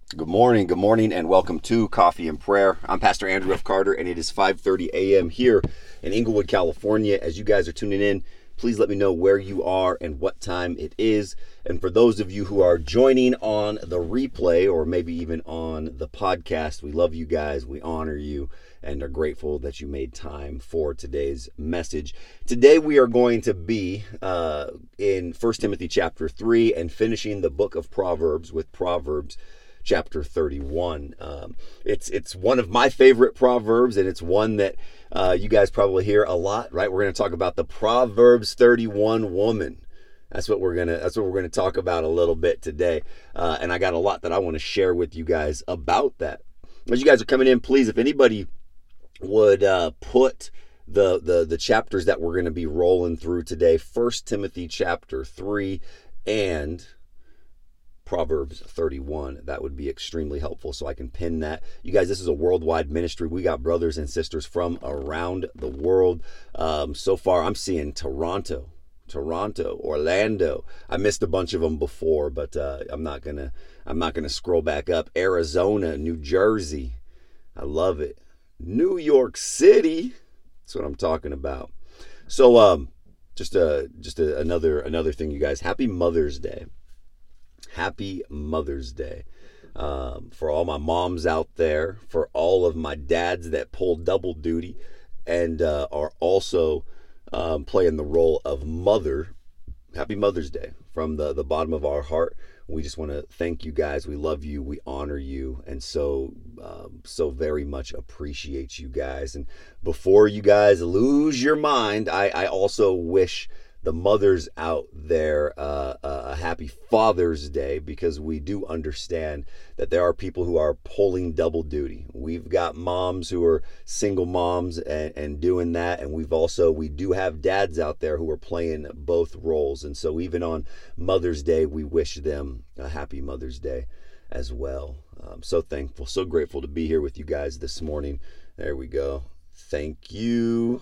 Good morning, and welcome to Coffee and Prayer. I'm Pastor Andrew F. Carter, and it is 5:30 a.m. here in Inglewood, California. As you guys are tuning in, please let me know where you are and what time it is. And for those of you who are joining on the replay or maybe even on the podcast, we love you guys. We honor you and are grateful that you made time for today's message. Today we are going to be in 1 Timothy chapter 3 and finishing the book of Proverbs with Proverbs chapter 31. It's one of my favorite proverbs, and it's one that you guys probably hear a lot, right? We're going to talk about the Proverbs 31 woman. That's what we're gonna talk about a little bit today, and I got a lot that I want to share with you guys about that. As you guys are coming in, please, if anybody would put the chapters that we're going to be rolling through today, 1 Timothy chapter 3 and Proverbs 31. That would be extremely helpful so I can pin that. You guys, this is a worldwide ministry. We got brothers and sisters from around the world. So far, I'm seeing Toronto, Orlando. I missed a bunch of them before, but I'm not gonna scroll back up. Arizona, New Jersey. I love it. New York City. That's what I'm talking about. So another thing, you guys. Happy Mother's Day. Happy Mother's Day. For all my moms out there, for all of my dads that pull double duty and are also playing the role of mother. Happy Mother's Day from the bottom of our heart. We just want to thank you guys. We love you. We honor you, and so very much appreciate you guys. And before you guys lose your mind, I also wish the mothers out there a happy Father's Day, because we do understand that there are people who are pulling double duty. We've got moms who are single moms and doing that, and we do have dads out there who are playing both roles. And so even on Mother's Day, we wish them a happy Mother's Day as well. I'm so thankful, so grateful to be here with you guys this morning. There we go. Thank you.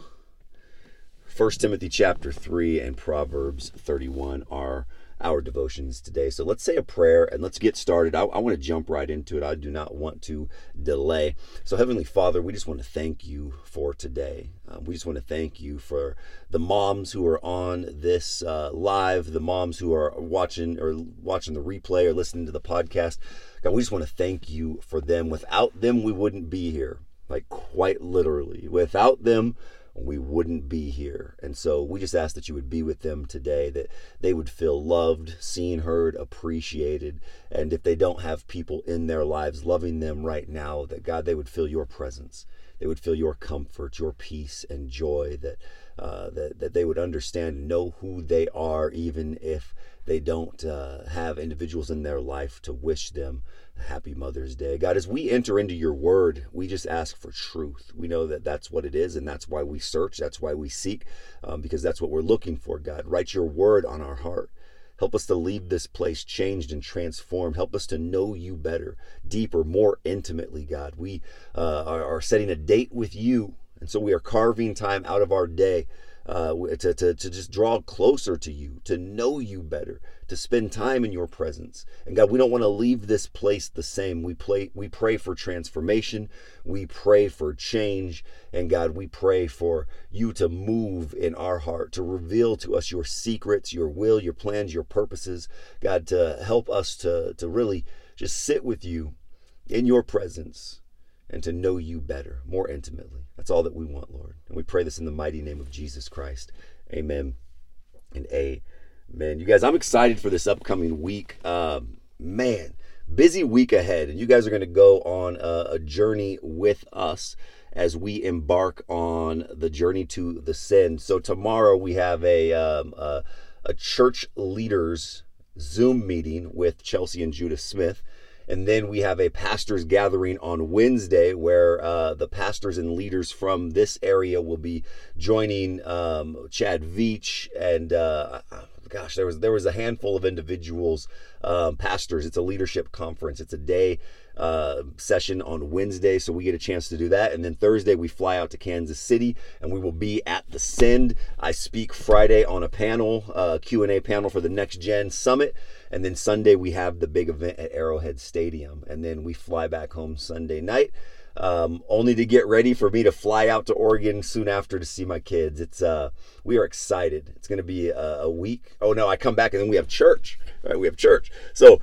1 Timothy chapter 3 and Proverbs 31 are our devotions today. So let's say a prayer and let's get started. I want to jump right into it. I do not want to delay. So Heavenly Father, we just want to thank you for today. We just want to thank you for the moms who are on this live, the moms who are watching the replay or listening to the podcast. God, we just want to thank you for them. Without them, we wouldn't be here. Like, quite literally. Without them, we wouldn't be here. And so we just ask that you would be with them today, that they would feel loved, seen, heard, appreciated. And if they don't have people in their lives loving them right now, that God, they would feel your presence. They would feel your comfort, your peace and joy, that they would understand and know who they are, even if they don't have individuals in their life to wish them happy Mother's Day. God, as we enter into your word, we just ask for truth. We know that that's what it is, and that's why we search, that's why we seek, because that's what we're looking for, God. Write your word on our heart. Help us to leave this place changed and transformed. Help us to know you better, deeper, more intimately, God. We are setting a date with you, and so we are carving time out of our day to just draw closer to you, to know you better, to spend time in your presence. And God, we don't want to leave this place the same. We pray for transformation. We pray for change. And God, we pray for you to move in our heart, to reveal to us your secrets, your will, your plans, your purposes. God, to help us to really just sit with you in your presence and to know you better, more intimately. That's all that we want, Lord. And we pray this in the mighty name of Jesus Christ. Amen and amen. You guys, I'm excited for this upcoming week. Man, busy week ahead. And you guys are going to go on a journey with us as we embark on the journey to the Send. So tomorrow we have a church leaders Zoom meeting with Chelsea and Judah Smith. And then we have a pastors gathering on Wednesday where the pastors and leaders from this area will be joining Chad Veach and gosh, there was a handful of individuals, pastors. It's a leadership conference. It's a day session on Wednesday, so we get a chance to do that. And then Thursday we fly out to Kansas City, and we will be at the Send. I speak Friday on a panel, Q&A panel for the Next Gen Summit, and then Sunday we have the big event at Arrowhead Stadium, and then we fly back home Sunday night. Only to get ready for me to fly out to Oregon soon after to see my kids. We are excited. It's going to be a week. Oh no, I come back and then we have church. Right, we have church. So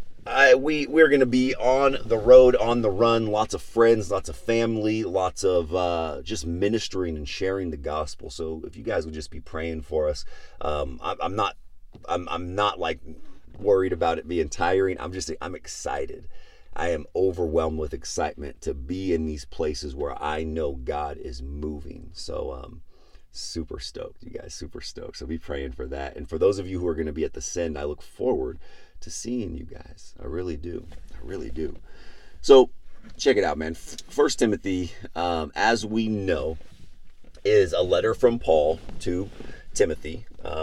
we're going to be on the road, on the run. Lots of friends, lots of family, lots of just ministering and sharing the gospel. So if you guys would just be praying for us, I'm not like worried about it being tiring. I'm excited. I am overwhelmed with excitement to be in these places where I know God is moving. So super stoked, you guys, super stoked. So be praying for that. And for those of you who are going to be at the Send, I look forward to seeing you guys. I really do. I really do. So check it out, man. First Timothy, as we know, is a letter from Paul to Timothy,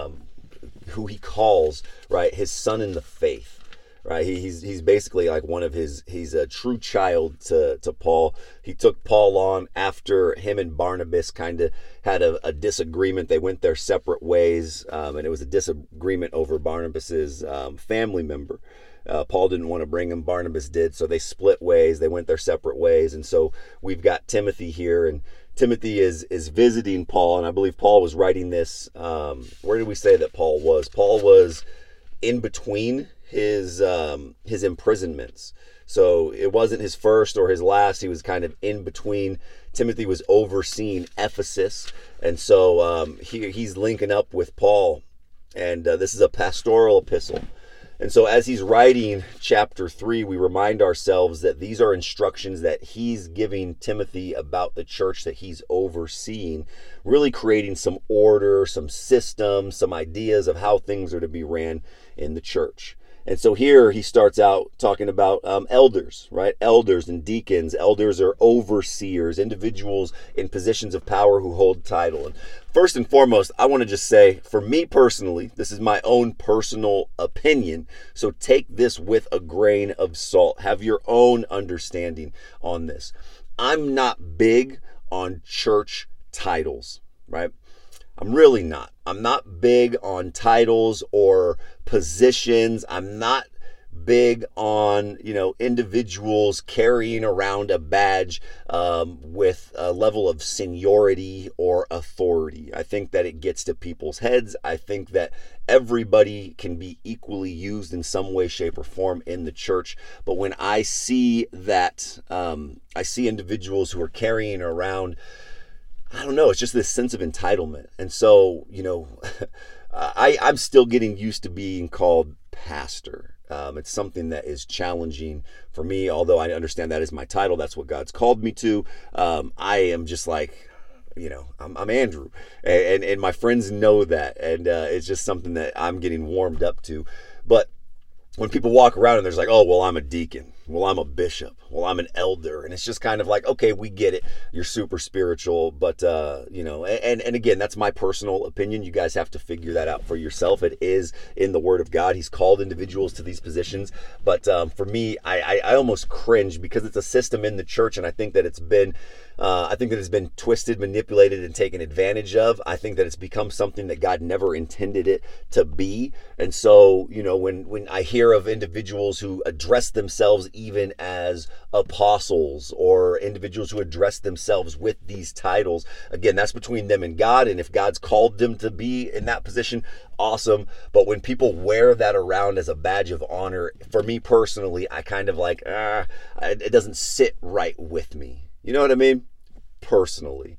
who he calls, right, his son in the faith. Right, he's basically like he's a true child to Paul. He took Paul on after him and Barnabas kind of had a disagreement. They went their separate ways, and it was a disagreement over Barnabas's family member. Paul didn't want to bring him, Barnabas did, so they split ways. They went their separate ways, and so we've got Timothy here, and Timothy is visiting Paul, and I believe Paul was writing this. Where did we say that Paul was? Paul was in between his imprisonments. So it wasn't his first or his last. He was kind of in between. Timothy was overseeing Ephesus. And so he's linking up with Paul. And this is a pastoral epistle. And so as he's writing chapter 3, we remind ourselves that these are instructions that he's giving Timothy about the church that he's overseeing, really creating some order, some systems, some ideas of how things are to be ran in the church. And so here he starts out talking about elders, right? Elders and deacons. Elders are overseers, individuals in positions of power who hold title. And first and foremost, I want to just say, for me personally, this is my own personal opinion. So take this with a grain of salt. Have your own understanding on this. I'm not big on church titles, right? I'm really not. I'm not big on titles or positions. I'm not big on, individuals carrying around a badge with a level of seniority or authority. I think that it gets to people's heads. I think that everybody can be equally used in some way, shape, or form in the church. But when I see that, I see individuals who are carrying around, I don't know, it's just this sense of entitlement. And so, I'm still getting used to being called pastor. It's something that is challenging for me, although I understand that is my title. That's what God's called me to. I am just like, I'm Andrew, and my friends know that. And it's just something that I'm getting warmed up to. But when people walk around and there's like, oh, well, I'm a deacon. Well, I'm a bishop. Well, I'm an elder. And it's just kind of like, okay, we get it. You're super spiritual. But, and again, that's my personal opinion. You guys have to figure that out for yourself. It is in the Word of God. He's called individuals to these positions. But for me, I almost cringe because it's a system in the church. And I think that it's been twisted, manipulated, and taken advantage of. I think that it's become something that God never intended it to be. And so, when I hear of individuals who address themselves even as apostles or individuals who address themselves with these titles, again, that's between them and God. And if God's called them to be in that position, awesome. But when people wear that around as a badge of honor, for me personally, I kind of like, it doesn't sit right with me. You know what I mean? Personally,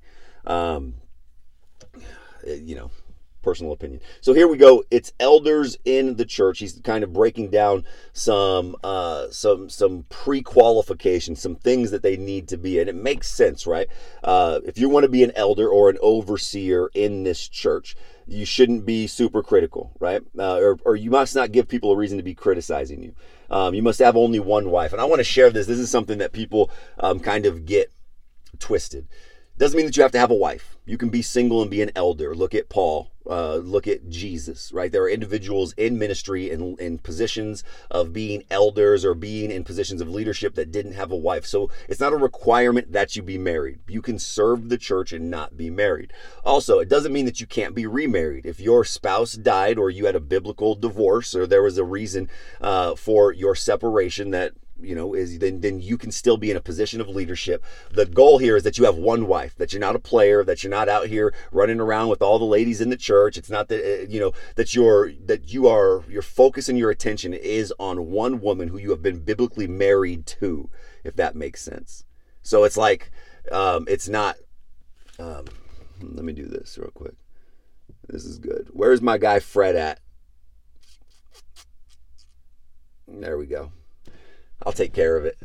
personal opinion. So here we go. It's elders in the church. He's kind of breaking down some pre-qualifications, some things that they need to be, and it makes sense, right? If you want to be an elder or an overseer in this church, you shouldn't be super critical, right? Or you must not give people a reason to be criticizing you. You must have only one wife. And I want to share this. This is something that people kind of get twisted. Doesn't mean that you have to have a wife. You can be single and be an elder. Look at Paul. Look at Jesus, right? There are individuals in ministry and in positions of being elders or being in positions of leadership that didn't have a wife. So it's not a requirement that you be married. You can serve the church and not be married. Also, it doesn't mean that you can't be remarried. If your spouse died or you had a biblical divorce or there was a reason for your separation that then you can still be in a position of leadership. The goal here is that you have one wife, that you're not a player, that you're not out here running around with all the ladies in the church. It's not that your focus and your attention is on one woman who you have been biblically married to, if that makes sense. So it's like it's not. Let me do this real quick. This is good. Where's my guy Fred at? There we go. I'll take care of it.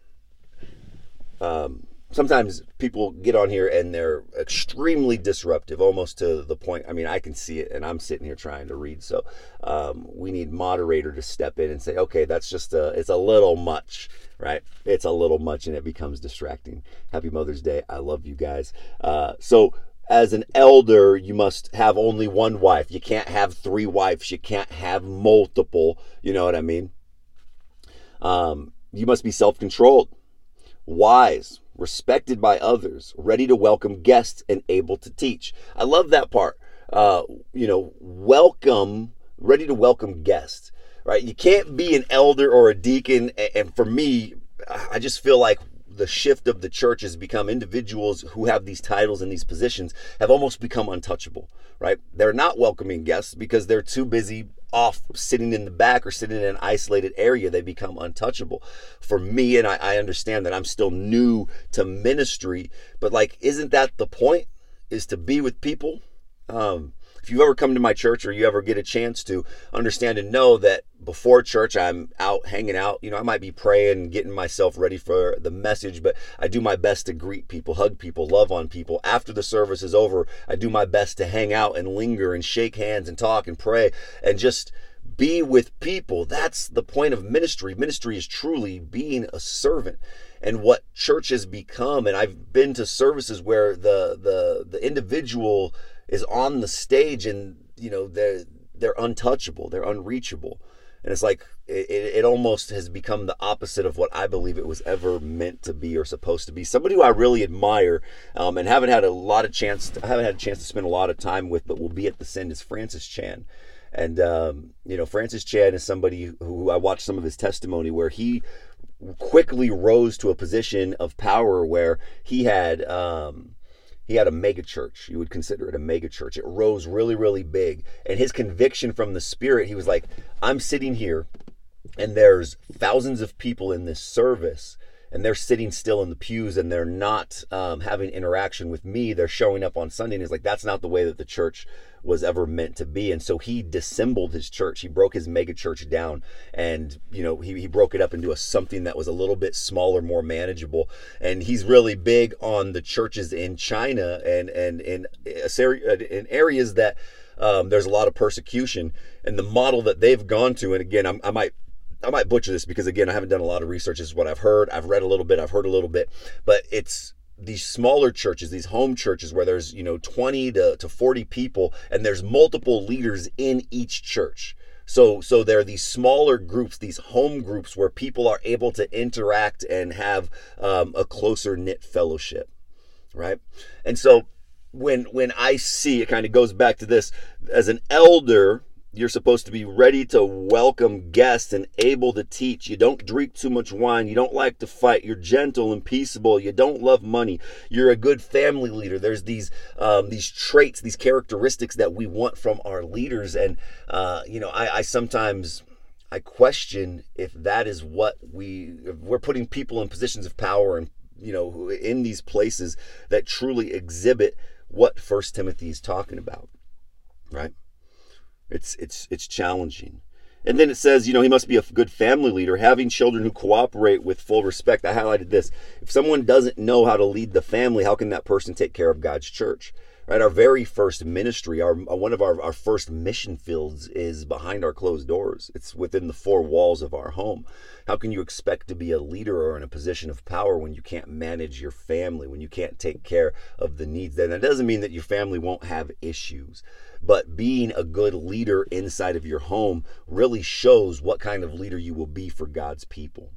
Sometimes people get on here and they're extremely disruptive, almost to the point, I can see it and I'm sitting here trying to read. So we need moderator to step in and say, okay, that's just it's a little much, right? It's a little much and it becomes distracting. Happy Mother's Day. I love you guys. So as an elder, you must have only one wife. You can't have 3 wives. You can't have multiple. You know what I mean? You must be self-controlled, wise, respected by others, ready to welcome guests, and able to teach. I love that part. Ready to welcome guests, right? You can't be an elder or a deacon. And for me, I just feel like the shift of the church has become individuals who have these titles and these positions have almost become untouchable, right? They're not welcoming guests because they're too busy off sitting in the back or sitting in an isolated area. They become untouchable. For me, and I understand that I'm still new to ministry, but isn't that the point, is to be with people? If you've ever come to my church or you ever get a chance to understand and know that before church, I'm out hanging out, I might be praying, getting myself ready for the message, but I do my best to greet people, hug people, love on people. After the service is over, I do my best to hang out and linger and shake hands and talk and pray and just be with people. That's the point of ministry. Ministry is truly being a servant. And what church has become, and I've been to services where the individual is on the stage and they're untouchable, they're unreachable. And it's like it almost has become the opposite of what I believe it was ever meant to be or supposed to be. Somebody who I really admire and haven't had a chance to spend a lot of time with, but will be at the Send, is Francis Chan. And Francis Chan is somebody who I watched some of his testimony where he quickly rose to a position of power where he had a mega church. You would consider it a mega church. It rose really, really big. And his conviction from the Spirit, he was like, I'm sitting here and there's thousands of people in this service and they're sitting still in the pews and they're not having interaction with me. They're showing up on Sunday. And he's like, that's not the way that the church was ever meant to be. And so he dissembled his church. He broke his mega church down and, he broke it up into something that was a little bit smaller, more manageable. And he's really big on the churches in China and in areas that there's a lot of persecution, and the model that they've gone to. And again, I might butcher this because, again, I haven't done a lot of research. This is what I've heard. I've read a little bit. I've heard a little bit. But it's these smaller churches, these home churches where there's, 20 to 40 people and there's multiple leaders in each church. So there are these smaller groups, these home groups where people are able to interact and have a closer knit fellowship, right? And so when I see, it kind of goes back to this, as an elder, you're supposed to be ready to welcome guests and able to teach. You don't drink too much wine. You don't like to fight. You're gentle and peaceable. You don't love money. You're a good family leader. There's these traits, these characteristics that we want from our leaders. And, I sometimes question if that is what if we're putting people in positions of power and, in these places that truly exhibit what 1 Timothy is talking about, right? It's challenging. And then it says, he must be a good family leader, having children who cooperate with full respect. I highlighted this. If someone doesn't know how to lead the family, how can that person take care of God's church, right? Our very first ministry, one of our first mission fields is behind our closed doors. It's within the four walls of our home. How can you expect to be a leader or in a position of power when you can't manage your family, when you can't take care of the needs? Then that doesn't mean that your family won't have issues, but being a good leader inside of your home really shows what kind of leader you will be for God's people.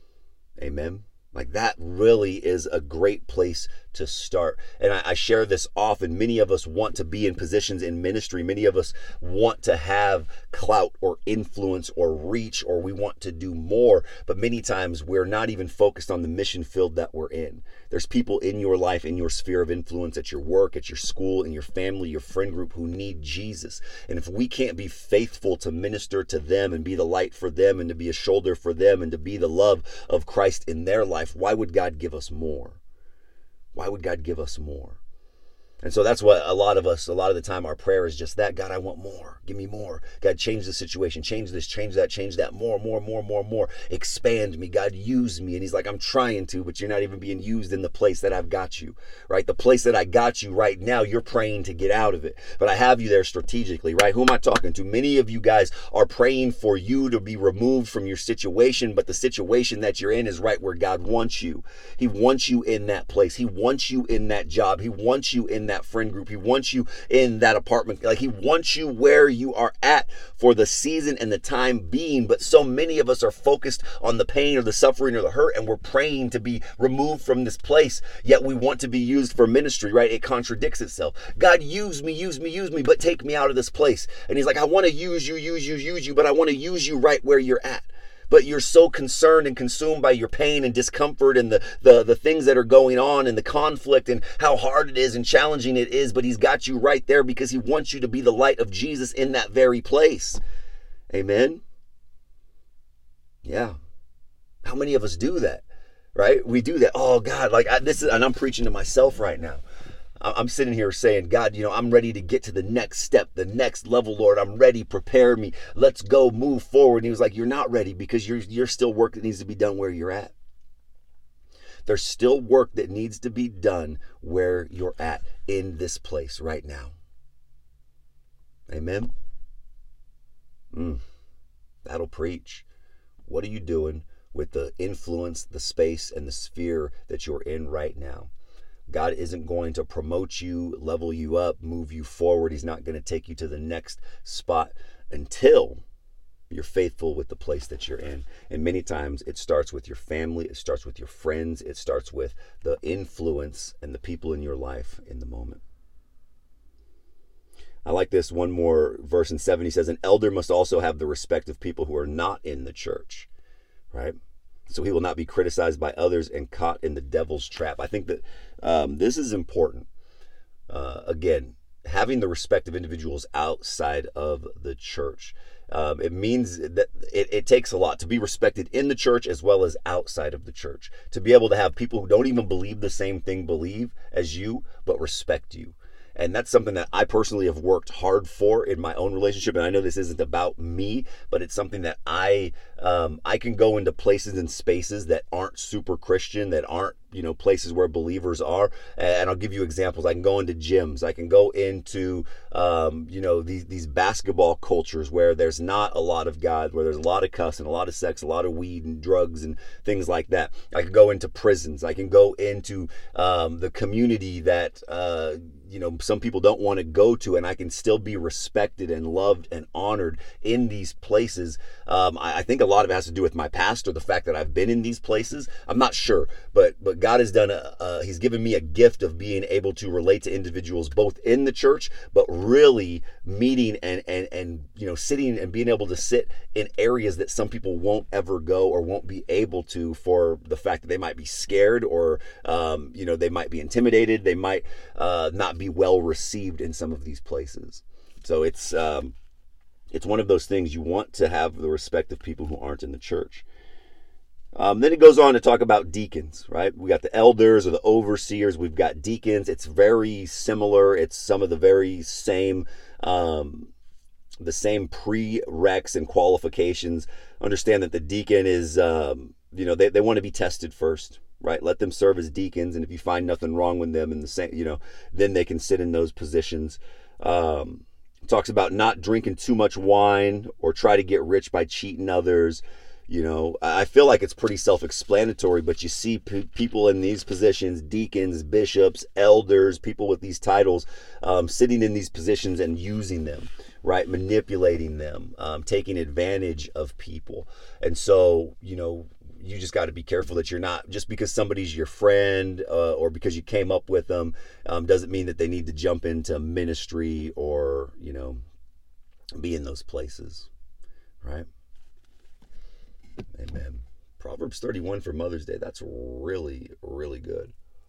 Amen. Like that really is a great place to start. And I share this often. Many of us want to be in positions in ministry. Many of us want to have clout or influence or reach, or we want to do more. But many times we're not even focused on the mission field that we're in. There's people in your life, in your sphere of influence, at your work, at your school, in your family, your friend group who need Jesus. And if we can't be faithful to minister to them and be the light for them and to be a shoulder for them and to be the love of Christ in their life, why would God give us more? Why would God give us more? And so that's what a lot of the time, our prayer is just that. God, I want more. Give me more. God, change the situation. Change this, change that. More. Expand me. God, use me. And he's like, I'm trying to, but you're not even being used in the place that I've got you, right? The place that I got you right now, you're praying to get out of it. But I have you there strategically, right? Who am I talking to? Many of you guys are praying for you to be removed from your situation, but the situation that you're in is right where God wants you. He wants you in that place. He wants you in that job. He wants you in that friend group. He wants you in that apartment. Like he wants you where you are at for the season and the time being. But so many of us are focused on the pain or the suffering or the hurt, and we're praying to be removed from this place, yet we want to be used for ministry, right? It contradicts itself. God, use me, but take me out of this place. And he's like, I want to use you, but I want to use you right where you're at. But you're so concerned and consumed by your pain and discomfort and the things that are going on and the conflict and how hard it is and challenging it is. But he's got you right there because he wants you to be the light of Jesus in that very place. Amen. Yeah. How many of us do that? Right? We do that. Oh God, and I'm preaching to myself right now. I'm sitting here saying, God, I'm ready to get to the next step, the next level, Lord. I'm ready. Prepare me. Let's go move forward. And he was like, you're not ready because you're still work that needs to be done where you're at. There's still work that needs to be done where you're at in this place right now. Amen. That'll preach. What are you doing with the influence, the space, and the sphere that you're in right now? God isn't going to promote you, level you up, move you forward. He's not going to take you to the next spot until you're faithful with the place that you're in. And many times it starts with your family. It starts with your friends. It starts with the influence and the people in your life in the moment. I like this one more verse in 7. He says, an elder must also have the respect of people who are not in the church, right? So he will not be criticized by others and caught in the devil's trap. I think that this is important. Again, having the respect of individuals outside of the church. It means that it takes a lot to be respected in the church as well as outside of the church. To be able to have people who don't even believe the same thing believe as you, but respect you. And that's something that I personally have worked hard for in my own relationship. And I know this isn't about me, but it's something that I can go into places and spaces that aren't super Christian, that aren't, places where believers are. And I'll give you examples. I can go into gyms. I can go into, these basketball cultures where there's not a lot of God, where there's a lot of cussing, a lot of sex, a lot of weed and drugs and things like that. I can go into prisons. I can go into the community that, some people don't want to go to, and I can still be respected and loved and honored in these places. I think a lot of it has to do with my past or the fact that I've been in these places. I'm not sure, but God has done he's given me a gift of being able to relate to individuals both in the church, but really meeting and sitting and being able to sit in areas that some people won't ever go or won't be able to for the fact that they might be scared or they might be intimidated. They might not be well received in some of these places. So it's one of those things. You want to have the respect of people who aren't in the church. Then it goes on to talk about deacons, right? We got the elders or the overseers. We've got deacons. It's very similar. It's some of the very same prereqs and qualifications. Understand that the deacon is they want to be tested first, right? Let them serve as deacons, and if you find nothing wrong with them in the same, then they can sit in those positions. Talks about not drinking too much wine or try to get rich by cheating others. I feel like it's pretty self-explanatory, but you see people in these positions, deacons, bishops, elders, people with these titles, sitting in these positions and using them, right? Manipulating them, taking advantage of people. And so, you just got to be careful that you're not, just because somebody's your friend or because you came up with them, doesn't mean that they need to jump into ministry or, be in those places, right? Amen. Proverbs 31 for Mother's Day. That's really, really good.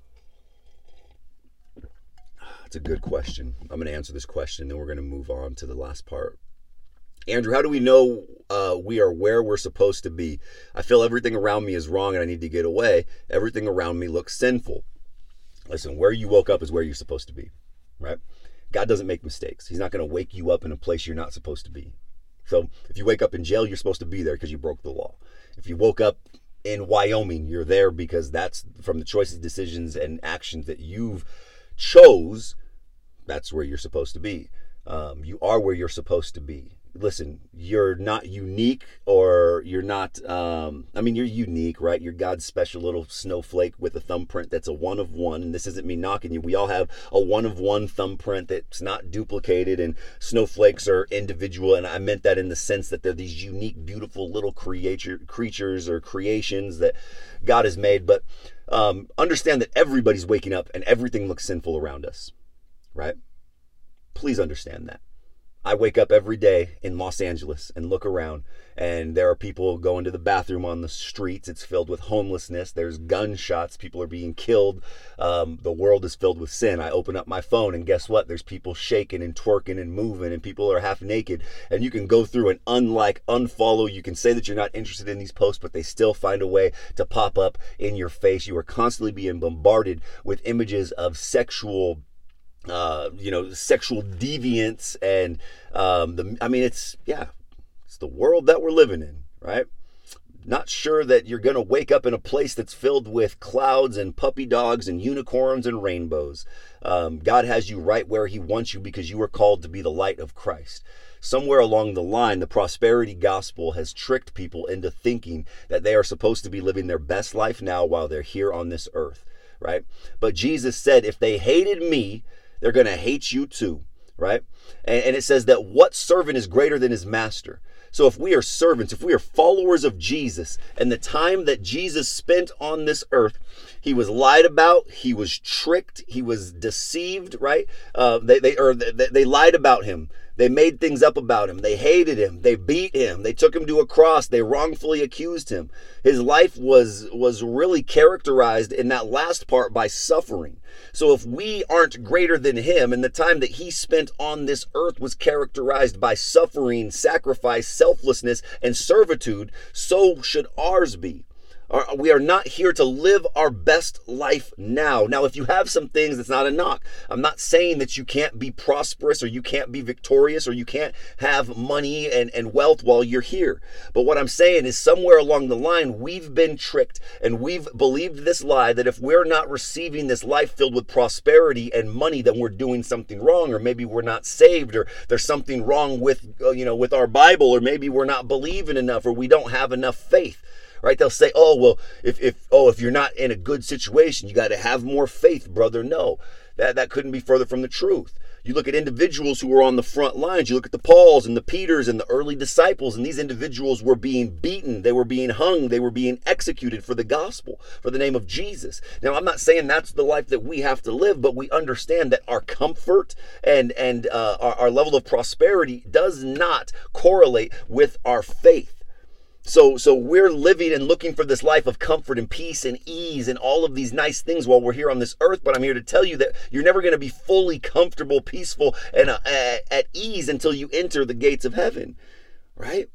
That's a good question. I'm going to answer this question, then we're going to move on to the last part. Andrew, how do we know we are where we're supposed to be? I feel everything around me is wrong and I need to get away. Everything around me looks sinful. Listen, where you woke up is where you're supposed to be, right? God doesn't make mistakes. He's not going to wake you up in a place you're not supposed to be. So if you wake up in jail, you're supposed to be there because you broke the law. If you woke up in Wyoming, you're there because that's from the choices, decisions, and actions that you've chose. That's where you're supposed to be. You are where you're supposed to be. Listen, you're not unique, or you're not, you're unique, right? You're God's special little snowflake with a thumbprint that's a one of one. And this isn't me knocking you. We all have a one of one thumbprint that's not duplicated, and snowflakes are individual. And I meant that in the sense that they're these unique, beautiful little creatures or creations that God has made. But understand that everybody's waking up and everything looks sinful around us, right? Please understand that. I wake up every day in Los Angeles and look around, and there are people going to the bathroom on the streets. It's filled with homelessness. There's gunshots. People are being killed. The world is filled with sin. I open up my phone, and guess what? There's people shaking and twerking and moving, and people are half naked. And you can go through and unfollow. You can say that you're not interested in these posts, but they still find a way to pop up in your face. You are constantly being bombarded with images of sexual deviance, and it's the world that we're living in, right? Not sure that you're going to wake up in a place that's filled with clouds and puppy dogs and unicorns and rainbows. God has you right where he wants you because you are called to be the light of Christ. Somewhere along the line, the prosperity gospel has tricked people into thinking that they are supposed to be living their best life now while they're here on this earth, right? But Jesus said, if they hated me, they're going to hate you too, right? And it says that what servant is greater than his master? So if we are servants, if we are followers of Jesus, and the time that Jesus spent on this earth, he was lied about, he was tricked, he was deceived, right? They lied about him. They made things up about him. They hated him. They beat him. They took him to a cross. They wrongfully accused him. His life was really characterized in that last part by suffering. So if we aren't greater than him, and the time that he spent on this earth was characterized by suffering, sacrifice, selflessness, and servitude, so should ours be. We are not here to live our best life now. Now, if you have some things, that's not a knock. I'm not saying that you can't be prosperous or you can't be victorious or you can't have money and wealth while you're here. But what I'm saying is somewhere along the line, we've been tricked and we've believed this lie that if we're not receiving this life filled with prosperity and money, then we're doing something wrong, or maybe we're not saved, or there's something wrong with our Bible, or maybe we're not believing enough, or we don't have enough faith. Right? They'll say, oh, well, if you're not in a good situation, you got to have more faith, brother. No, that couldn't be further from the truth. You look at individuals who were on the front lines. You look at the Pauls and the Peters and the early disciples, and these individuals were being beaten. They were being hung. They were being executed for the gospel, for the name of Jesus. Now, I'm not saying that's the life that we have to live, but we understand that our comfort and our level of prosperity does not correlate with our faith. So we're living and looking for this life of comfort and peace and ease and all of these nice things while we're here on this earth. But I'm here to tell you that you're never going to be fully comfortable, peaceful, and at ease until you enter the gates of heaven, right?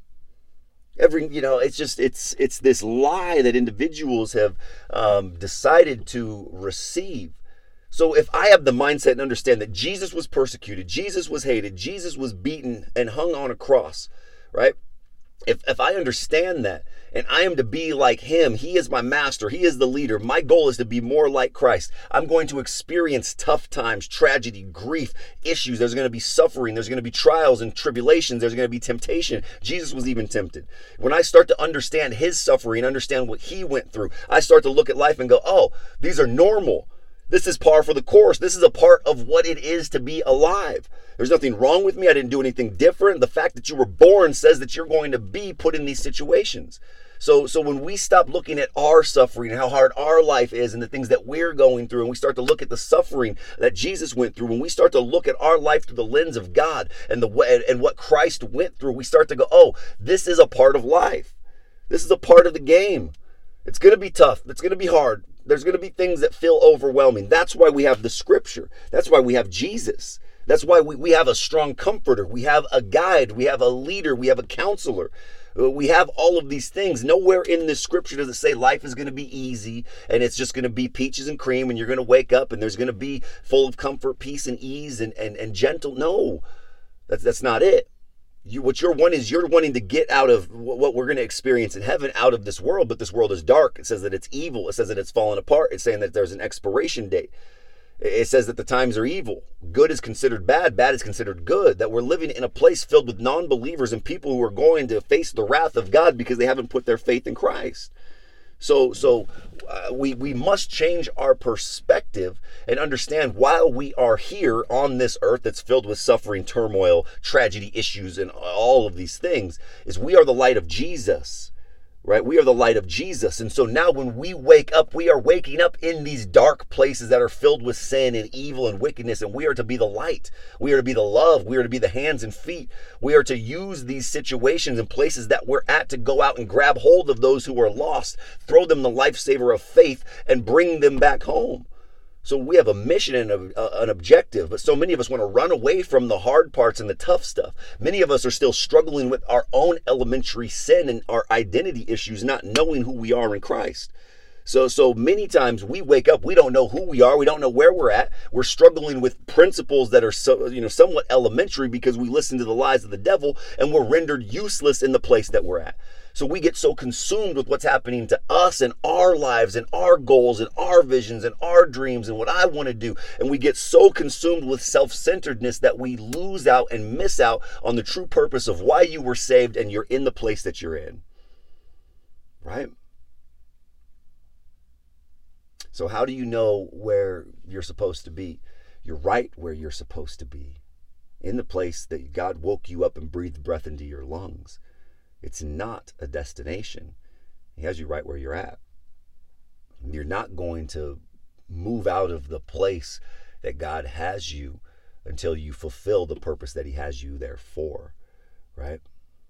It's this lie that individuals have decided to receive. So if I have the mindset and understand that Jesus was persecuted, Jesus was hated, Jesus was beaten and hung on a cross, right? If I understand that, and I am to be like him. He is my master. He is the leader. My goal is to be more like Christ. I'm going to experience tough times, tragedy, grief, issues. There's going to be suffering. There's going to be trials and tribulations. There's going to be temptation. Jesus was even tempted. When I start to understand his suffering, understand what he went through, I start to look at life and go, oh, these are normal. This is par for the course. This is a part of what it is to be alive. There's nothing wrong with me. I didn't do anything different. The fact that you were born says that you're going to be put in these situations. So when we stop looking at our suffering and how hard our life is and the things that we're going through, and we start to look at the suffering that Jesus went through, when we start to look at our life through the lens of God and what Christ went through, we start to go, oh, this is a part of life. This is a part of the game. It's going to be tough. It's going to be hard. There's going to be things that feel overwhelming. That's why we have the scripture. That's why we have Jesus. That's why we have a strong comforter. We have a guide. We have a leader. We have a counselor. We have all of these things. Nowhere in this scripture does it say life is going to be easy and it's just going to be peaches and cream and you're going to wake up and there's going to be full of comfort, peace, and ease and gentle. No, that's not it. What you're wanting to get out of what we're going to experience in heaven, out of this world, but this world is dark. It says that it's evil. It says that it's fallen apart. It's saying that there's an expiration date. It says that the times are evil. Good is considered bad. Bad is considered good. That we're living in a place filled with non-believers and people who are going to face the wrath of God because they haven't put their faith in Christ. So we must change our perspective and understand while we are here on this earth that's filled with suffering, turmoil, tragedy, issues, and all of these things, is we are the light of Jesus. Right? We are the light of Jesus. And so now when we wake up, we are waking up in these dark places that are filled with sin and evil and wickedness. And we are to be the light. We are to be the love. We are to be the hands and feet. We are to use these situations and places that we're at to go out and grab hold of those who are lost, throw them the lifesaver of faith, and bring them back home. So we have a mission and an objective, but so many of us want to run away from the hard parts and the tough stuff. Many of us are still struggling with our own elementary sin and our identity issues, not knowing who we are in Christ. So many times we wake up, we don't know who we are, we don't know where we're at. We're struggling with principles that are somewhat elementary because we listen to the lies of the devil, and we're rendered useless in the place that we're at. So we get so consumed with what's happening to us and our lives and our goals and our visions and our dreams and what I want to do. And we get so consumed with self-centeredness that we lose out and miss out on the true purpose of why you were saved and you're in the place that you're in. Right? So how do you know where you're supposed to be? You're right where you're supposed to be. In the place that God woke you up and breathed breath into your lungs. It's not a destination. He has you right where you're at. You're not going to move out of the place that God has you until you fulfill the purpose that he has you there for, right?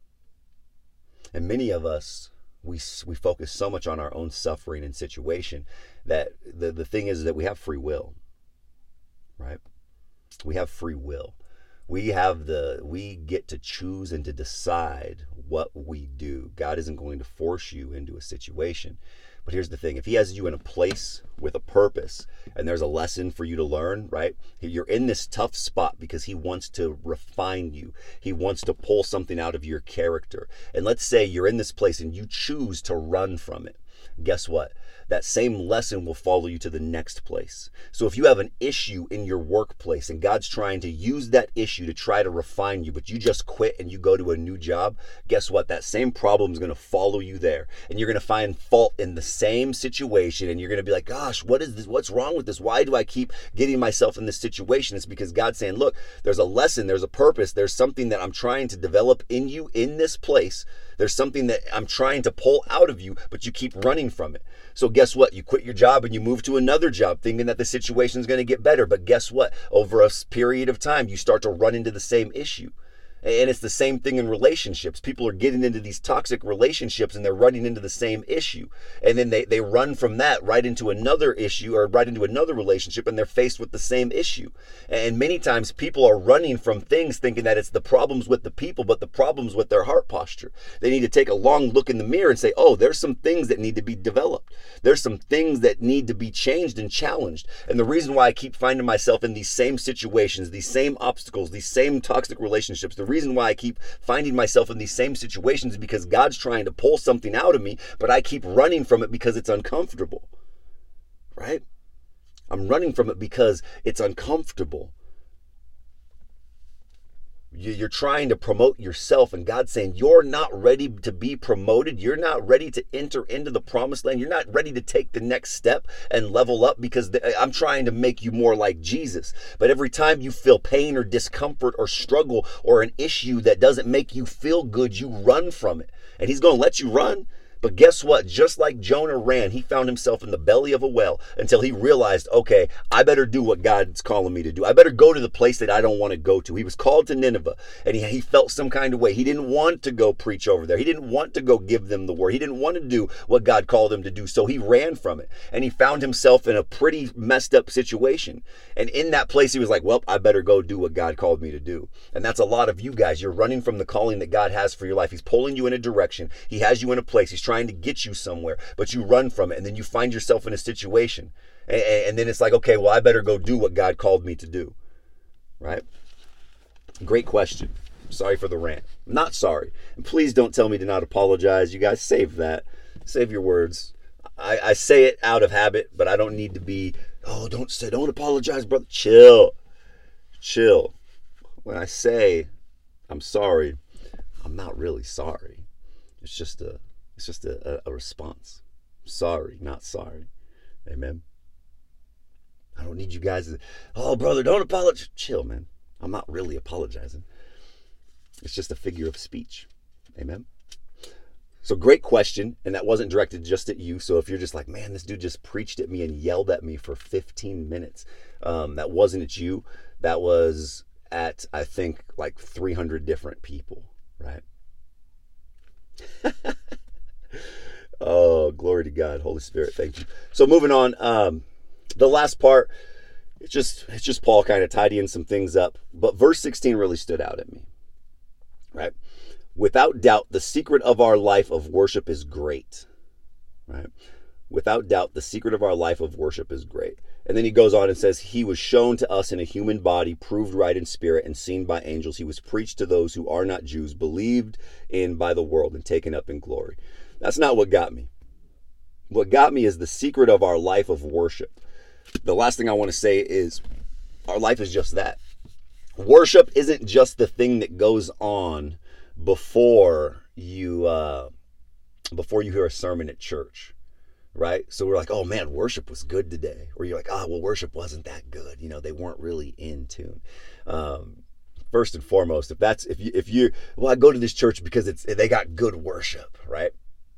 And many of us, we focus so much on our own suffering and situation that the thing is that we have free will, right? We have free will. We get to choose and to decide what we do. God isn't going to force you into a situation. But here's the thing. If he has you in a place with a purpose and there's a lesson for you to learn, right? You're in this tough spot because he wants to refine you. He wants to pull something out of your character. And let's say you're in this place and you choose to run from it. Guess what? That same lesson will follow you to the next place. So if you have an issue in your workplace and God's trying to use that issue to try to refine you, but you just quit and you go to a new job, guess what? That same problem is going to follow you there. And you're going to find fault in the same situation. And you're going to be like, gosh, what is this? What's wrong with this? Why do I keep getting myself in this situation? It's because God's saying, look, there's a lesson, there's a purpose, there's something that I'm trying to develop in you in this place. There's something that I'm trying to pull out of you, but you keep running from it. So guess what? You quit your job and you move to another job thinking that the situation is going to get better. But guess what? Over a period of time, you start to run into the same issue. And it's the same thing in relationships. People are getting into these toxic relationships and they're running into the same issue. And then they run from that right into another issue or right into another relationship and they're faced with the same issue. And many times people are running from things thinking that it's the problems with the people, but the problems with their heart posture. They need to take a long look in the mirror and say, oh, there's some things that need to be developed. There's some things that need to be changed and challenged. And the reason why I keep finding myself in these same situations, these same obstacles, these same toxic relationships, the reason why I keep finding myself in these same situations is because God's trying to pull something out of me, but I keep running from it because it's uncomfortable, right? I'm running from it because it's uncomfortable. You're trying to promote yourself, and God's saying you're not ready to be promoted. You're not ready to enter into the promised land. You're not ready to take the next step and level up because I'm trying to make you more like Jesus. But every time you feel pain or discomfort or struggle or an issue that doesn't make you feel good, you run from it. And he's going to let you run. But guess what? Just like Jonah ran, he found himself in the belly of a whale until he realized, okay, I better do what God's calling me to do. I better go to the place that I don't want to go to. He was called to Nineveh, and he felt some kind of way. He didn't want to go preach over there. He didn't want to go give them the word. He didn't want to do what God called him to do, so he ran from it. And he found himself in a pretty messed up situation. And in that place, he was like, well, I better go do what God called me to do. And that's a lot of you guys. You're running from the calling that God has for your life. He's pulling you in a direction. He has you in a place. He's trying to get you somewhere, but you run from it, and then you find yourself in a situation, and then it's like, okay, well, I better go do what God called me to do, right? Great question. Sorry for the rant. Not sorry. And please don't tell me to not apologize. You guys, save that. Save your words. I say it out of habit, but I don't need to be, don't apologize, brother. Chill. When I say I'm sorry, I'm not really sorry. It's just a response. Sorry, not sorry. Amen. I don't need you guys to, brother, don't apologize. Chill, man. I'm not really apologizing. It's just a figure of speech. Amen. So great question, and that wasn't directed just at you. So if you're just like, man, this dude just preached at me and yelled at me for 15 minutes. That wasn't at you. That was at, I think, like 300 different people, right? Oh, glory to God. Holy Spirit, thank you. So moving on, the last part, it's just Paul kind of tidying some things up. But verse 16 really stood out at me, right? Without doubt, the secret of our life of worship is great, right? Without doubt, the secret of our life of worship is great. And then he goes on and says, he was shown to us in a human body, proved right in spirit, and seen by angels. He was preached to those who are not Jews, believed in by the world, and taken up in glory. That's not what got me. What got me is the secret of our life of worship. The last thing I want to say is our life is just that. Worship isn't just the thing that goes on before you hear a sermon at church. Right? So we're like, oh man, worship was good today. Or you're like, worship wasn't that good. They weren't really in tune. First and foremost, I go to this church because they got good worship, right?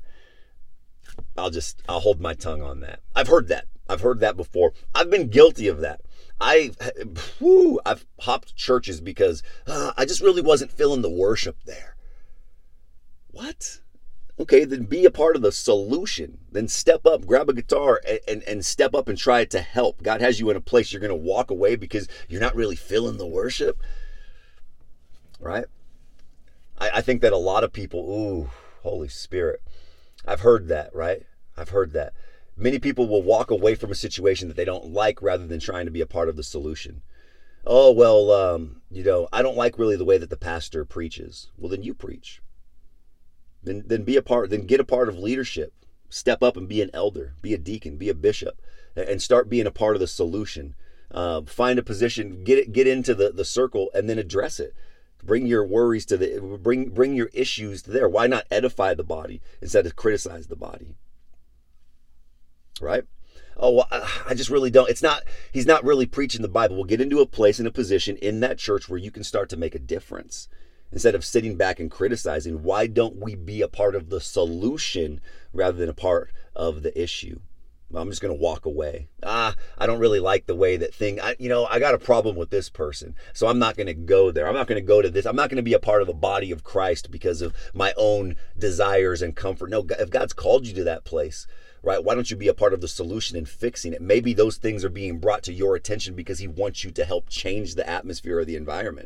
I'll hold my tongue on that. I've heard that before. I've been guilty of that. I've hopped churches because I just really wasn't feeling the worship there. What? Okay, then be a part of the solution. Then step up, grab a guitar, and step up and try it to help. God has you in a place you're going to walk away because you're not really feeling the worship, right? I think that a lot of people, Holy Spirit, I've heard that, right? I've heard that. Many people will walk away from a situation that they don't like rather than trying to be a part of the solution. Oh, well, I don't like really the way that the pastor preaches. Well, then you preach. Then get a part of leadership. Step up and be an elder, be a deacon, be a bishop, and start being a part of the solution. Find a position, get into the circle, and then address it. Bring your worries bring your issues there. Why not edify the body instead of criticize the body? Right? I just really don't. He's not really preaching the Bible. We'll get into a place and a position in that church where you can start to make a difference. Instead of sitting back and criticizing, why don't we be a part of the solution rather than a part of the issue? Well, I'm just going to walk away. I don't really like the way that I got a problem with this person, so I'm not going to go there. I'm not going to go to this. I'm not going to be a part of the body of Christ because of my own desires and comfort. No, if God's called you to that place, right, why don't you be a part of the solution and fixing it? Maybe those things are being brought to your attention because he wants you to help change the atmosphere of the environment.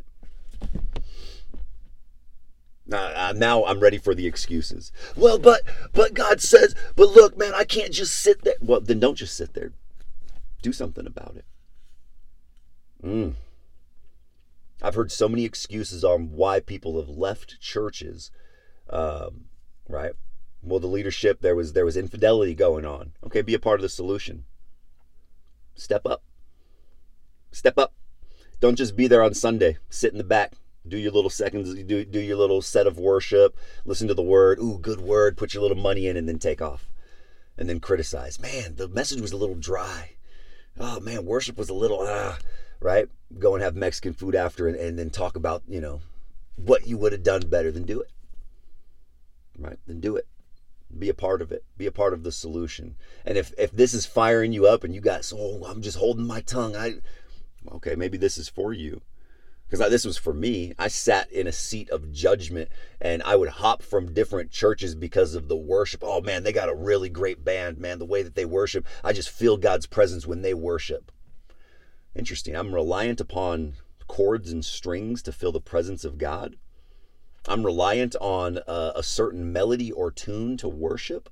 Now I'm ready for the excuses. Well, but God says, but look, man, I can't just sit there. Well, then don't just sit there. Do something about it. I've heard so many excuses on why people have left churches, right? Well, the leadership, there was infidelity going on. Okay, be a part of the solution. Step up. Step up. Don't just be there on Sunday. Sit in the back. Do your little seconds. Do your little set of worship. Listen to the word. Ooh, good word. Put your little money in and then take off. And then criticize. Man, the message was a little dry. Oh, man, worship was a little, right? Go and have Mexican food after and then talk about, what you would have done better. Than do it. Right? Then do it. Be a part of it. Be a part of the solution. And if this is firing you up and you got, I'm just holding my tongue. Okay, maybe this is for you. Because this was for me. I sat in a seat of judgment and I would hop from different churches because of the worship. Oh man, they got a really great band, man. The way that they worship, I just feel God's presence when they worship. Interesting. I'm reliant upon chords and strings to feel the presence of God. I'm reliant on a certain melody or tune to worship.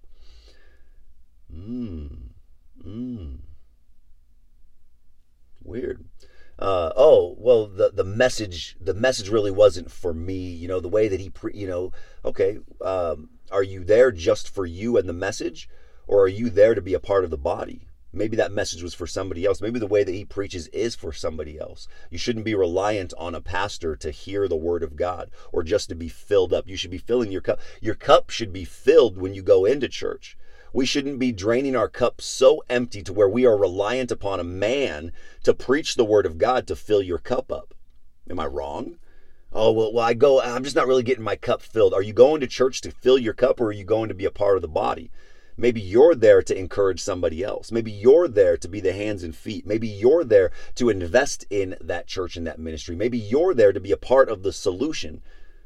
Weird. The message really wasn't for me. The way that okay. Are you there just for you and the message, or are you there to be a part of the body? Maybe that message was for somebody else. Maybe the way that he preaches is for somebody else. You shouldn't be reliant on a pastor to hear the word of God or just to be filled up. You should be filling your cup. Your cup should be filled when you go into church. We shouldn't be draining our cup so empty to where we are reliant upon a man to preach the word of God to fill your cup up. Am I wrong? Oh, well, I'm just not really getting my cup filled. Are you going to church to fill your cup, or are you going to be a part of the body? Maybe you're there to encourage somebody else. Maybe you're there to be the hands and feet. Maybe you're there to invest in that church and that ministry. Maybe you're there to be a part of the solution.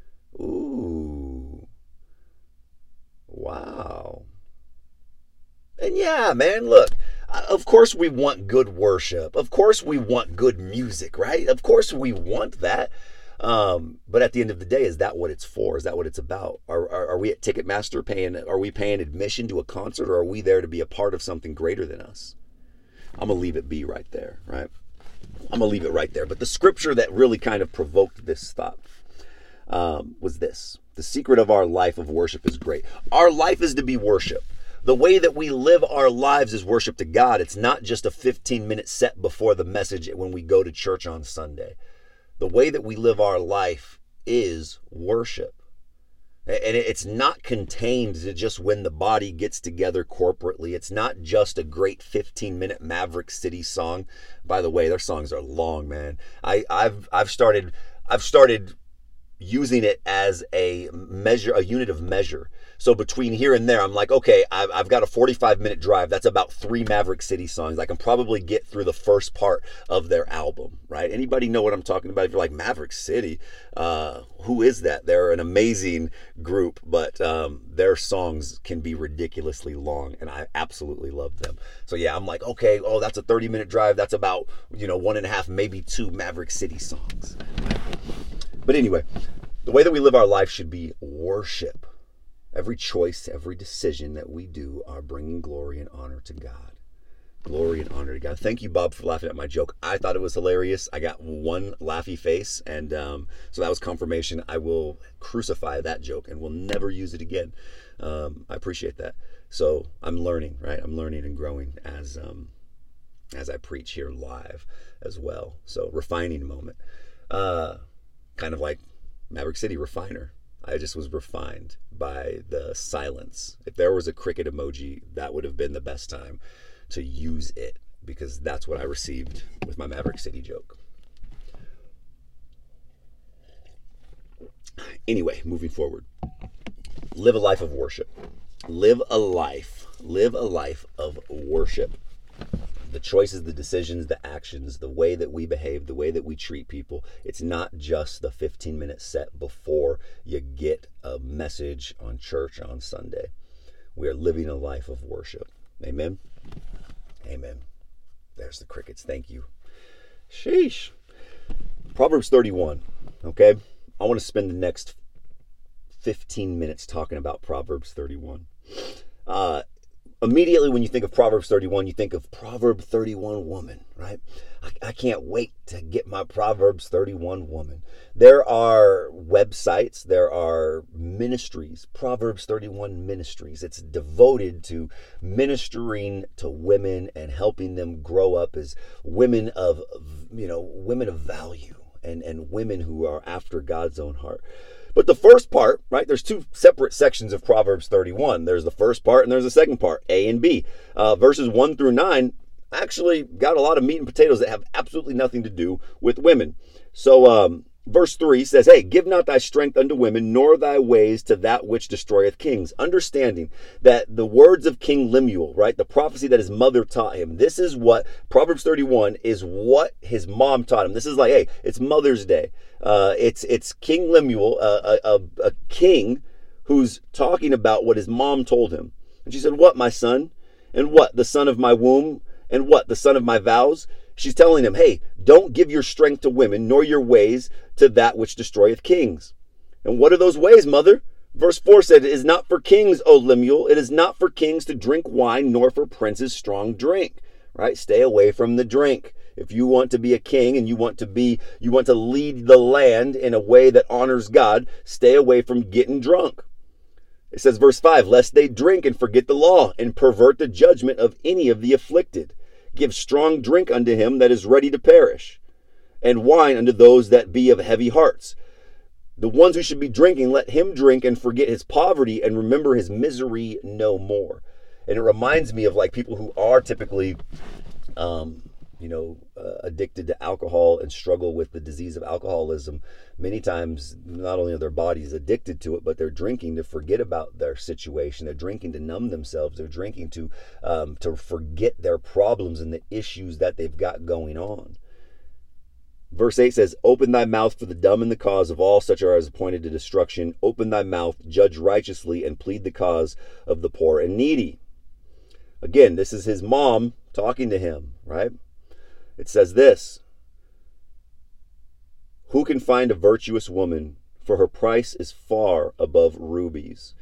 Ooh. Wow. And yeah, man, look, of course we want good worship. Of course we want good music, right? Of course we want that. But at the end of the day, is that what it's for? Is that what it's about? Are we at Ticketmaster are we paying admission to a concert, or are we there to be a part of something greater than us? I'm going to leave it be right there, right? I'm going to leave it right there. But the scripture that really kind of provoked this thought was this. The secret of our life of worship is great. Our life is to be worship. The way that we live our lives is worship to God. It's not just a 15-minute set before the message when we go to church on Sunday. The way that we live our life is worship. And it's not contained to just when the body gets together corporately. It's not just a great 15-minute Maverick City song. By the way, their songs are long, man. I've started using it as a unit of measure. So between here and there, I'm like, okay, I've got a 45-minute drive. That's about 3 Maverick City songs. I can probably get through the first part of their album, right? Anybody know what I'm talking about? If you're like, Maverick City, who is that? They're an amazing group, but their songs can be ridiculously long, and I absolutely love them. So yeah, I'm like, okay, that's a 30-minute drive. That's about, 1.5, maybe 2 Maverick City songs. But anyway, the way that we live our life should be worship. Every choice, every decision that we do are bringing glory and honor to God. Glory and honor to God. Thank you, Bob, for laughing at my joke. I thought it was hilarious. I got one laughy face, and so that was confirmation. I will crucify that joke and will never use it again. I appreciate that. So I'm learning, right? I'm learning and growing as I preach here live as well. So refining moment. Kind of like Maverick City Refiner. I just was refined by the silence. If there was a cricket emoji, that would have been the best time to use it, because that's what I received with my Maverick City joke. Anyway, moving forward. Live a life of worship. Live a life of worship. The choices, the decisions, the actions, the way that we behave, the way that we treat people. It's not just the 15-minute set before you get a message on church on Sunday. We are living a life of worship. Amen? Amen. There's the crickets. Thank you. Sheesh. Proverbs 31. Okay? I want to spend the next 15 minutes talking about Proverbs 31. immediately when you think of Proverbs 31, you think of Proverb 31 woman, right? I can't wait to get my Proverbs 31 woman. There are websites, there are ministries, Proverbs 31 ministries. It's devoted to ministering to women and helping them grow up as women of value and women who are after God's own heart. But the first part, right, there's two separate sections of Proverbs 31. There's the first part and there's the second part, A and B. Verses 1 through 9 actually got a lot of meat and potatoes that have absolutely nothing to do with women. So verse 3 says, hey, give not thy strength unto women, nor thy ways to that which destroyeth kings. Understanding that the words of King Lemuel, right, the prophecy that his mother taught him, this is what Proverbs 31 is what his mom taught him. This is like, hey, it's Mother's Day. It's King Lemuel, a king who's talking about what his mom told him. And she said, what, my son? And what, the son of my womb? And what, the son of my vows? She's telling him, hey, don't give your strength to women, nor your ways to that which destroyeth kings. And what are those ways, mother? Verse 4 said, it is not for kings, O Lemuel. It is not for kings to drink wine, nor for princes strong drink. Right? Stay away from the drink. If you want to be a king and you want to lead the land in a way that honors God, stay away from getting drunk. It says, verse 5, lest they drink and forget the law and pervert the judgment of any of the afflicted. Give strong drink unto him that is ready to perish, and wine unto those that be of heavy hearts. The ones who should be drinking, let him drink and forget his poverty and remember his misery no more. And it reminds me of like people who are typically, addicted to alcohol and struggle with the disease of alcoholism. Many times, not only are their bodies addicted to it, but they're drinking to forget about their situation. They're drinking to numb themselves. They're drinking to forget their problems and the issues that they've got going on. Verse 8 says, open thy mouth for the dumb and the cause of all such are as appointed to destruction. Open thy mouth, judge righteously, and plead the cause of the poor and needy. Again, this is his mom talking to him, right? It says this, who can find a virtuous woman, for her price is far above rubies.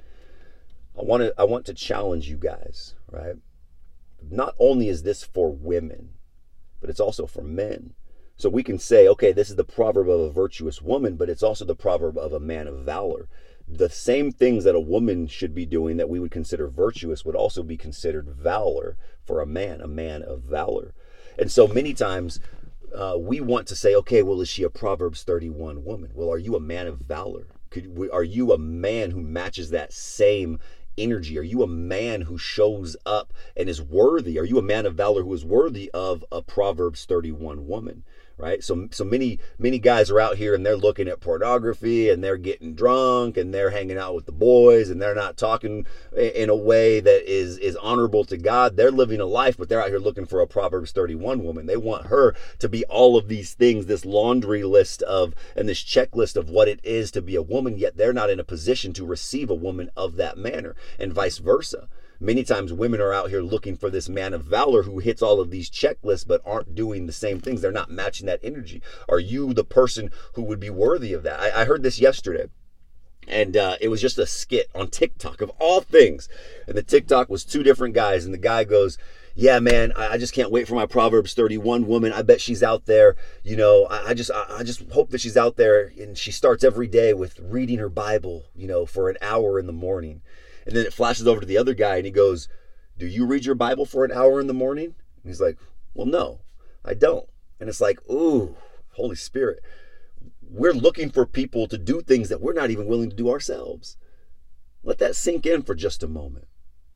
I want to challenge you guys, right? Not only is this for women, but it's also for men. So we can say, okay, this is the proverb of a virtuous woman, but it's also the proverb of a man of valor. The same things that a woman should be doing that we would consider virtuous would also be considered valor for a man of valor. And so many times we want to say, okay, well, is she a Proverbs 31 woman? Well, are you a man of valor? Are you a man who matches that same energy? Are you a man who shows up and is worthy? Are you a man of valor who is worthy of a Proverbs 31 woman? Right? So many guys are out here and they're looking at pornography and they're getting drunk and they're hanging out with the boys and they're not talking in a way that is honorable to God. They're living a life, but they're out here looking for a Proverbs 31 woman. They want her to be all of these things, this laundry list of and this checklist of what it is to be a woman, yet they're not in a position to receive a woman of that manner, and vice versa. Many times women are out here looking for this man of valor who hits all of these checklists but aren't doing the same things. They're not matching that energy. Are you the person who would be worthy of that? I heard this yesterday, and it was just a skit on TikTok of all things. And the TikTok was two different guys, and the guy goes, yeah, man, I just can't wait for my Proverbs 31 woman. I bet she's out there. You know, I just hope that she's out there and she starts every day with reading her Bible, for an hour in the morning. And then it flashes over to the other guy and he goes, do you read your Bible for an hour in the morning? And he's like, well, no, I don't. And it's like, ooh, Holy Spirit. We're looking for people to do things that we're not even willing to do ourselves. Let that sink in for just a moment.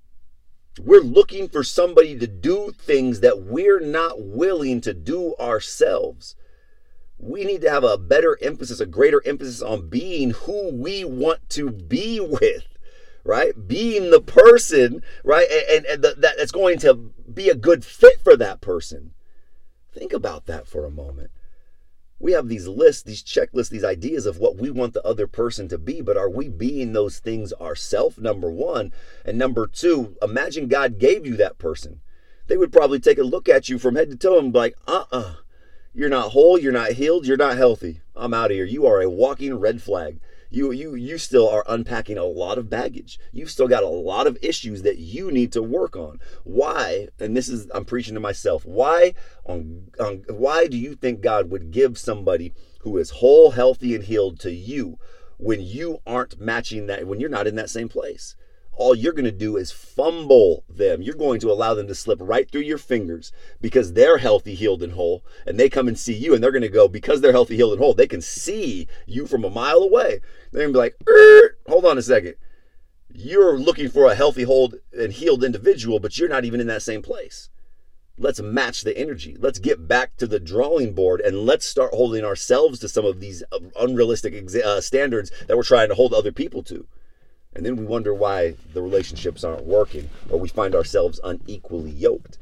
We're looking for somebody to do things that we're not willing to do ourselves. We need to have a better emphasis, a greater emphasis on being who we want to be with. Right? Being the person, right? And that's going to be a good fit for that person. Think about that for a moment. We have these lists, these checklists, these ideas of what we want the other person to be, but are we being those things ourselves, number one? And number two, imagine God gave you that person. They would probably take a look at you from head to toe and be like, you're not whole, you're not healed, you're not healthy. I'm out of here. You are a walking red flag. You still are unpacking a lot of baggage. You've still got a lot of issues that you need to work on. Why? And this is, I'm preaching to myself. Why do you think God would give somebody who is whole, healthy, and healed to you when you aren't matching that, when you're not in that same place? All you're going to do is fumble them. You're going to allow them to slip right through your fingers because they're healthy, healed, and whole. And they come and see you, and they're going to go, because they're healthy, healed, and whole, they can see you from a mile away. They're going to be like, hold on a second. You're looking for a healthy, whole, and healed individual, but you're not even in that same place. Let's match the energy. Let's get back to the drawing board, and let's start holding ourselves to some of these unrealistic standards that we're trying to hold other people to. And then we wonder why the relationships aren't working, or we find ourselves unequally yoked.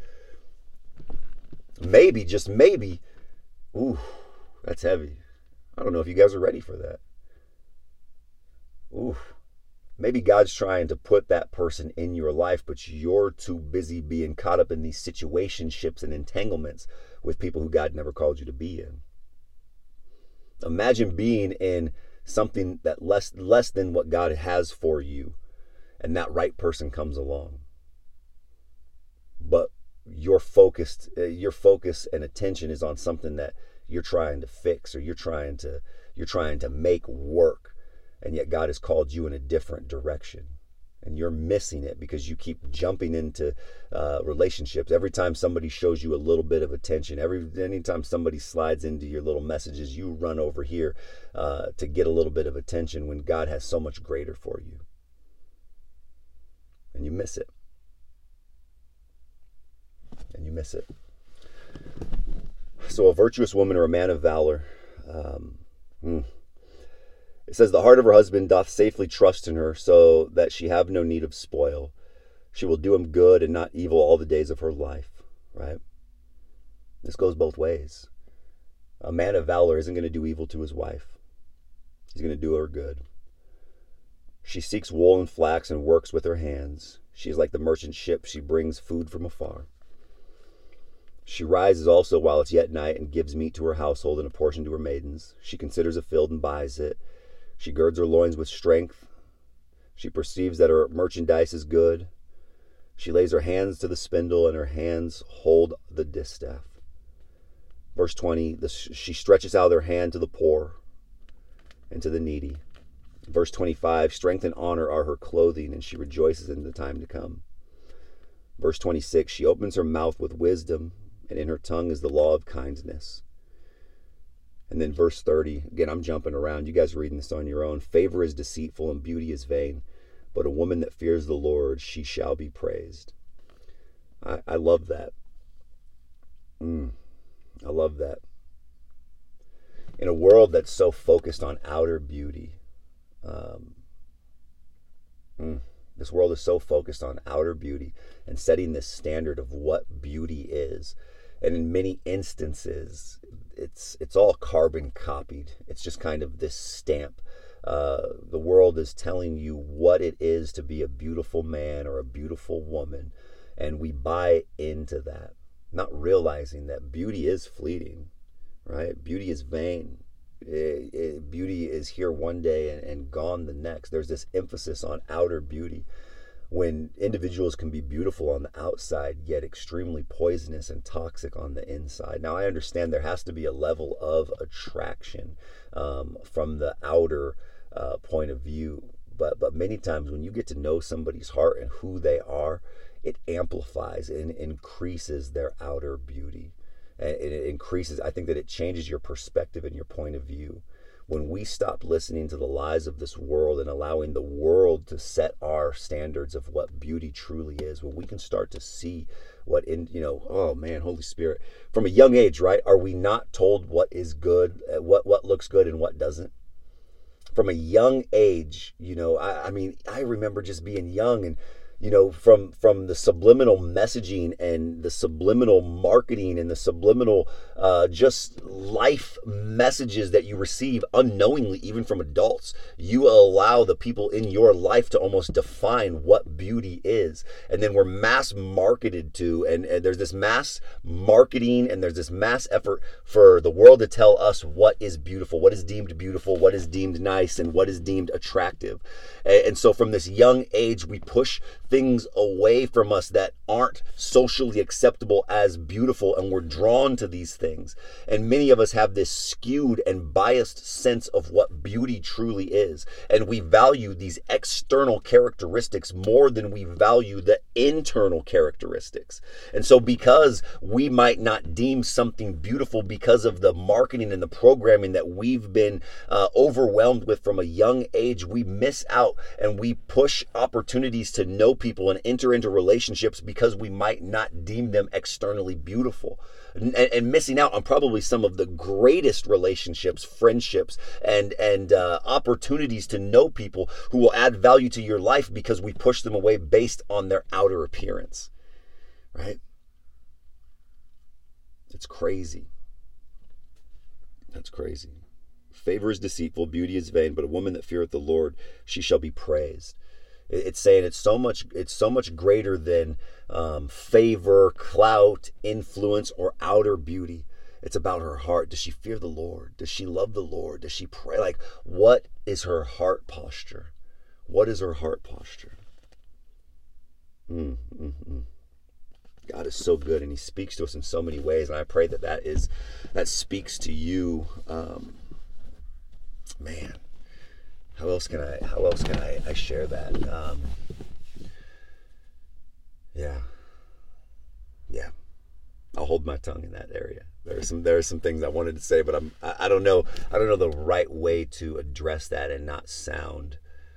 Maybe, just maybe, ooh, that's heavy. I don't know if you guys are ready for that. Ooh, maybe God's trying to put that person in your life, but you're too busy being caught up in these situationships and entanglements with people who God never called you to be in. Imagine being in something that less than what God has for you, and that right person comes along, but your focus and attention is on something that you're trying to fix, or you're trying to make work, and yet God has called you in a different direction, and you're missing it because you keep jumping into relationships. Every time somebody shows you a little bit of attention, anytime somebody slides into your little messages, you run over here to get a little bit of attention when God has so much greater for you. And you miss it. And you miss it. So a virtuous woman, or a man of valor, it says, the heart of her husband doth safely trust in her, so that she have no need of spoil. She will do him good and not evil all the days of her life. Right? This goes both ways. A man of valor isn't going to do evil to his wife. He's going to do her good. She seeks wool and flax and works with her hands. She is like the merchant ship. She brings food from afar. She rises also while it's yet night, and gives meat to her household and a portion to her maidens. She considers a field and buys it. She girds her loins with strength. She perceives that her merchandise is good. She lays her hands to the spindle, and her hands hold the distaff. Verse 20, she stretches out her hand to the poor and to the needy. Verse 25, strength and honor are her clothing, and she rejoices in the time to come. Verse 26, she opens her mouth with wisdom, and in her tongue is the law of kindness. And then verse 30, again, I'm jumping around. You guys are reading this on your own. Favor is deceitful and beauty is vain, but a woman that fears the Lord, she shall be praised. I love that. I love that. In a world that's so focused on outer beauty, this world is so focused on outer beauty and setting this standard of what beauty is. And in many instances, it's all carbon copied. It's just kind of this stamp. The world is telling you what it is to be a beautiful man or a beautiful woman, and we buy into that, not realizing that beauty is fleeting, right? Beauty is vain. Beauty is here one day and gone the next. There's this emphasis on outer beauty, when individuals can be beautiful on the outside, yet extremely poisonous and toxic on the inside. Now, I understand there has to be a level of attraction from the outer point of view, but many times when you get to know somebody's heart and who they are, it amplifies and increases their outer beauty. And it increases, I think that it changes your perspective and your point of view. When we stop listening to the lies of this world and allowing the world to set our standards of what beauty truly is, when we can start to see what oh man, Holy Spirit, from a young age, right? Are we not told what is good, what looks good and what doesn't? From a young age, I remember just being young and, from the subliminal messaging and the subliminal marketing and the subliminal just life messages that you receive unknowingly, even from adults. You allow the people in your life to almost define what beauty is. And then we're mass marketed to, and there's this mass marketing and there's this mass effort for the world to tell us what is beautiful, what is deemed beautiful, what is deemed nice, and what is deemed attractive. And so from this young age, we push things away from us that aren't socially acceptable as beautiful, and we're drawn to these things. And many of us have this skewed and biased sense of what beauty truly is, and we value these external characteristics more than we value the internal characteristics. And so because we might not deem something beautiful because of the marketing and the programming that we've been overwhelmed with from a young age, we miss out and we push opportunities to know people and enter into relationships because we might not deem them externally beautiful, and missing out on probably some of the greatest relationships, friendships, and opportunities to know people who will add value to your life because we push them away based on their outer appearance, right? It's crazy. That's crazy. Favor is deceitful, beauty is vain, but a woman that feareth the Lord, she shall be praised. It's saying it's so much greater than favor, clout, influence, or outer beauty. It's about her heart. Does she fear the Lord? Does she love the Lord? Does she pray? Like, what is her heart posture? What is her heart posture? God is so good, and he speaks to us in so many ways, and I pray that speaks to you. Man, how else can I share that? Yeah. I'll hold my tongue in that area. There are some things I wanted to say, but I don't know the right way to address that and not sound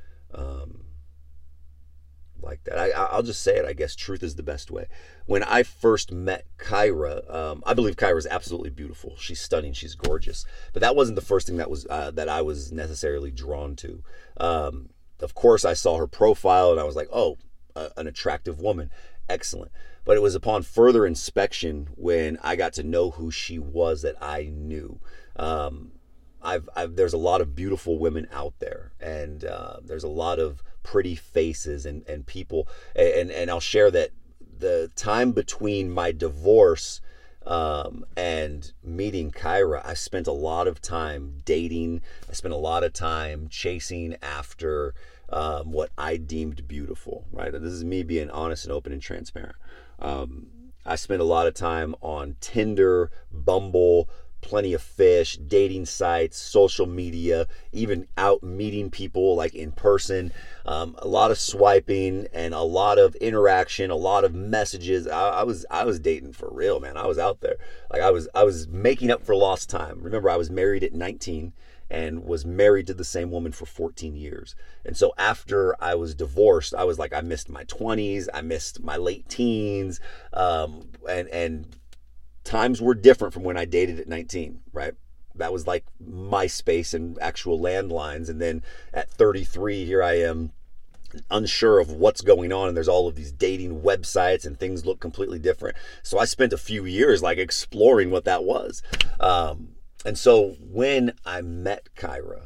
like that. I'll just say it. I guess truth is the best way. When I first met Kyra, I believe Kyra is absolutely beautiful. She's stunning. She's gorgeous. But that wasn't the first thing that I was necessarily drawn to. Of course, I saw her profile and I was like, oh, an attractive woman. Excellent. But it was upon further inspection when I got to know who she was that I knew. There's a lot of beautiful women out there, and there's a lot of pretty faces and people. And I'll share that the time between my divorce and meeting Kyra, I spent a lot of time dating. I spent a lot of time chasing after what I deemed beautiful, right? This is me being honest and open and transparent. I spent a lot of time on Tinder, Bumble, Plenty of Fish, dating sites, social media, even out meeting people like in person, a lot of swiping and a lot of interaction, a lot of messages. I was dating for real, man. I was out there. Like I was making up for lost time. Remember, I was married at 19 and was married to the same woman for 14 years. And so after I was divorced, I was like, I missed my 20s, I missed my late teens, and times were different from when I dated at 19, right? That was like MySpace and actual landlines. And then at 33, here I am, unsure of what's going on, and there's all of these dating websites and things look completely different. So I spent a few years like exploring what that was. And so when I met Kyra,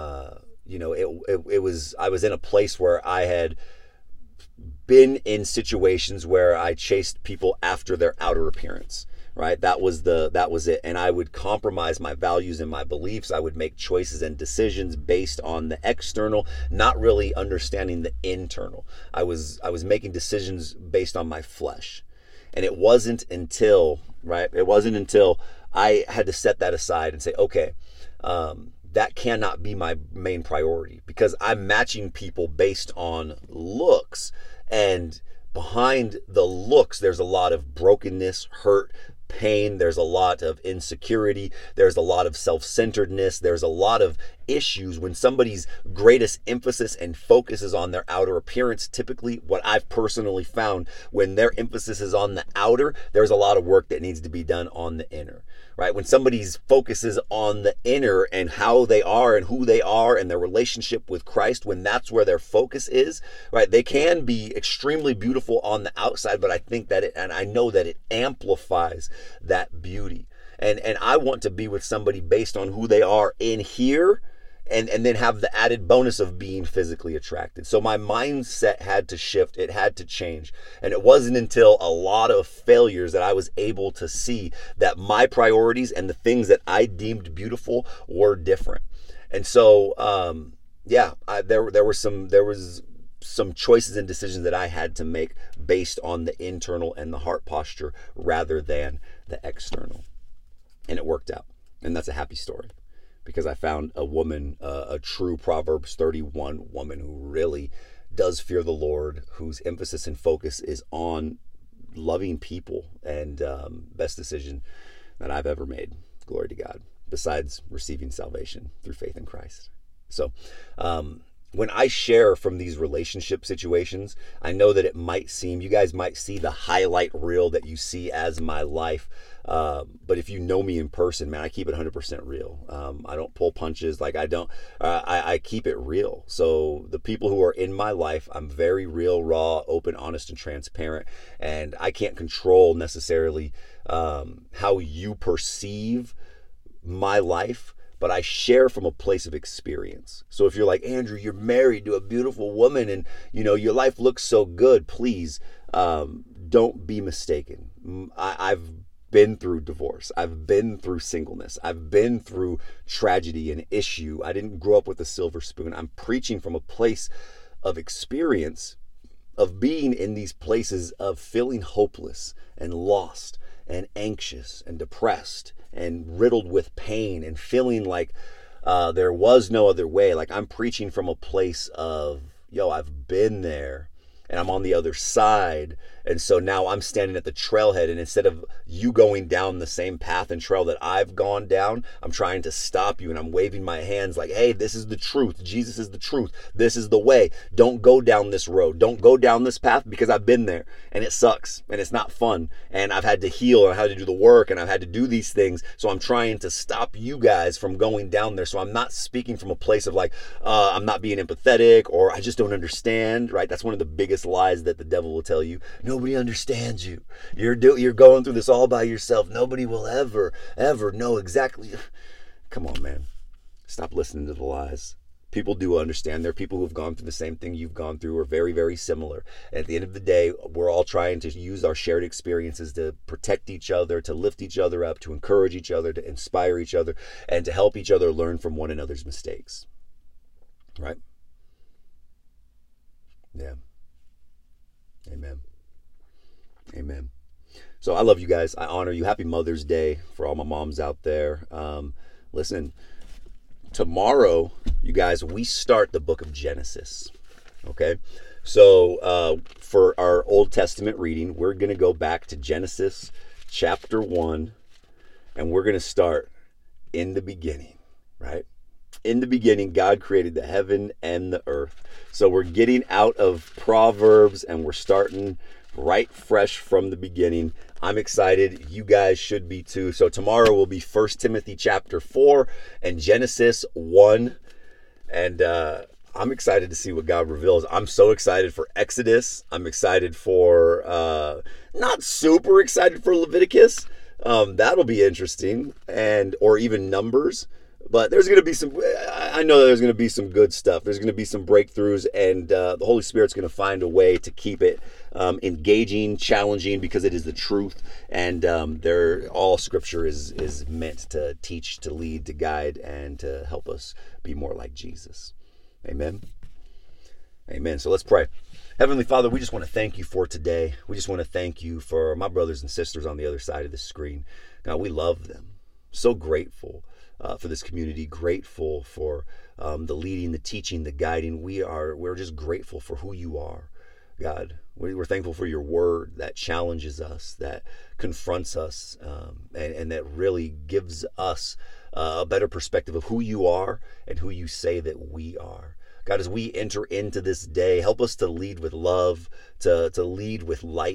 it was, I was in a place where I had been in situations where I chased people after their outer appearance. Right? That was it. And I would compromise my values and my beliefs. I would make choices and decisions based on the external, not really understanding the internal. I was making decisions based on my flesh. And it wasn't until I had to set that aside and say, okay, that cannot be my main priority, because I'm matching people based on looks. And behind the looks, there's a lot of brokenness, hurt, pain. There's a lot of insecurity. There's a lot of self-centeredness. There's a lot of issues when somebody's greatest emphasis and focus is on their outer appearance. Typically, what I've personally found, when their emphasis is on the outer, there's a lot of work that needs to be done on the inner, right? When somebody's focuses on the inner and how they are and who they are and their relationship with Christ, when that's where their focus is, right? They can be extremely beautiful on the outside, but I think that and I know that it amplifies that beauty. And I want to be with somebody based on who they are in here, and then have the added bonus of being physically attracted. So my mindset had to shift. It had to change. And it wasn't until a lot of failures that I was able to see that my priorities and the things that I deemed beautiful were different. And so, there was some choices and decisions that I had to make based on the internal and the heart posture rather than the external. And it worked out. And that's a happy story, because I found a woman, a true Proverbs 31 woman who really does fear the Lord, whose emphasis and focus is on loving people, and best decision that I've ever made. Glory to God, besides receiving salvation through faith in Christ. So when I share from these relationship situations, I know that you guys might see the highlight reel that you see as my life. But if you know me in person, man, I keep it 100% real. I don't pull punches. I keep it real. So the people who are in my life, I'm very real, raw, open, honest, and transparent. And I can't control necessarily how you perceive my life, but I share from a place of experience. So if you're like, Andrew, you're married to a beautiful woman and your life looks so good, please don't be mistaken. I've been through divorce. I've been through singleness. I've been through tragedy and issue. I didn't grow up with a silver spoon. I'm preaching from a place of experience, of being in these places of feeling hopeless and lost and anxious and depressed and riddled with pain and feeling like there was no other way. Like, I'm preaching from a place of, I've been there and I'm on the other side. And so now I'm standing at the trailhead, and instead of you going down the same path and trail that I've gone down, I'm trying to stop you, and I'm waving my hands like, hey, this is the truth. Jesus is the truth. This is the way. Don't go down this road. Don't go down this path, because I've been there and it sucks and it's not fun. And I've had to heal, and I've had to do the work, and I've had to do these things. So I'm trying to stop you guys from going down there. So I'm not speaking from a place of like, I'm not being empathetic, or I just don't understand, right? That's one of the biggest lies that the devil will tell you. Nobody understands you. You're going through this all by yourself. Nobody will ever know exactly. Come on, man. Stop listening to the lies. People do understand. There are people who've gone through the same thing you've gone through, or very, very similar. And at the end of the day, we're all trying to use our shared experiences to protect each other, to lift each other up, to encourage each other, to inspire each other, and to help each other learn from one another's mistakes. Right? Yeah. Amen. Amen. So I love you guys. I honor you. Happy Mother's Day for all my moms out there. Listen, tomorrow, you guys, we start the book of Genesis. Okay? So for our Old Testament reading, we're going to go back to Genesis chapter 1, and we're going to start in the beginning, right? In the beginning, God created the heaven and the earth. So we're getting out of Proverbs, and we're starting right fresh from the beginning. I'm excited. You guys should be too. So tomorrow will be 1 Timothy chapter 4 and Genesis 1. And I'm excited to see what God reveals. I'm so excited for Exodus. I'm excited for, not super excited for Leviticus. That'll be interesting. Or even Numbers. But there's going to be I know there's going to be some good stuff. There's going to be some breakthroughs, and the Holy Spirit's going to find a way to keep it engaging, challenging, because it is the truth. And all Scripture is meant to teach, to lead, to guide, and to help us be more like Jesus. Amen. Amen. So let's pray. Heavenly Father, we just want to thank you for today. We just want to thank you for my brothers and sisters on the other side of the screen. God, we love them. So grateful for this community, grateful for the leading, the teaching, the guiding. We're just grateful for who you are, God. We're thankful for your word that challenges us, that confronts us, and that really gives us a better perspective of who you are and who you say that we are. God, as we enter into this day, help us to lead with love, to lead with light,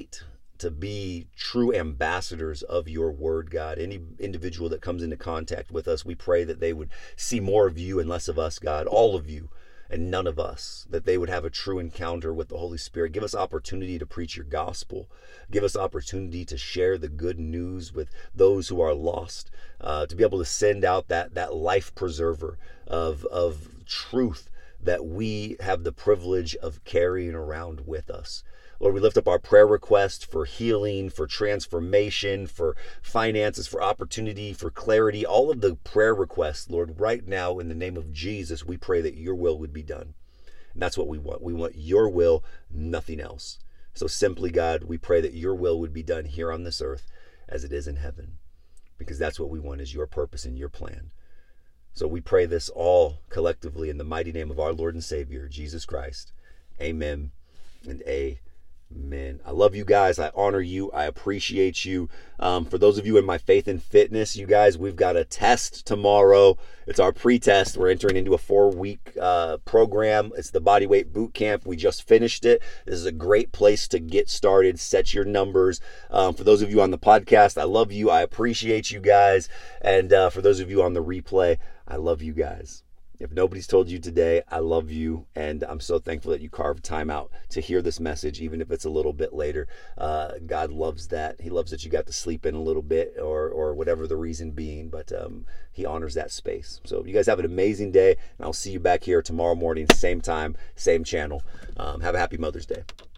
to be true ambassadors of your word, God. Any individual that comes into contact with us, we pray that they would see more of you and less of us, God, all of you and none of us, that they would have a true encounter with the Holy Spirit. Give us opportunity to preach your gospel. Give us opportunity to share the good news with those who are lost, to be able to send out that life preserver of truth that we have the privilege of carrying around with us. Lord, we lift up our prayer request for healing, for transformation, for finances, for opportunity, for clarity, all of the prayer requests, Lord, right now in the name of Jesus, we pray that your will would be done. And that's what we want. We want your will, nothing else. So simply, God, we pray that your will would be done here on this earth as it is in heaven, because that's what we want, is your purpose and your plan. So we pray this all collectively in the mighty name of our Lord and Savior, Jesus Christ. Amen and amen. I love you guys. I honor you. I appreciate you. For those of you in my faith and fitness, you guys, we've got a test tomorrow. It's our pre-test. We're entering into a 4-week program. It's the Bodyweight Boot Camp. We just finished it. This is a great place to get started. Set your numbers. For those of you on the podcast, I love you. I appreciate you guys. And for those of you on the replay, I love you guys. If nobody's told you today, I love you, and I'm so thankful that you carved time out to hear this message, even if it's a little bit later. God loves that. He loves that you got to sleep in a little bit, or whatever the reason being, but he honors that space. So you guys have an amazing day, and I'll see you back here tomorrow morning, same time, same channel. Have a happy Mother's Day.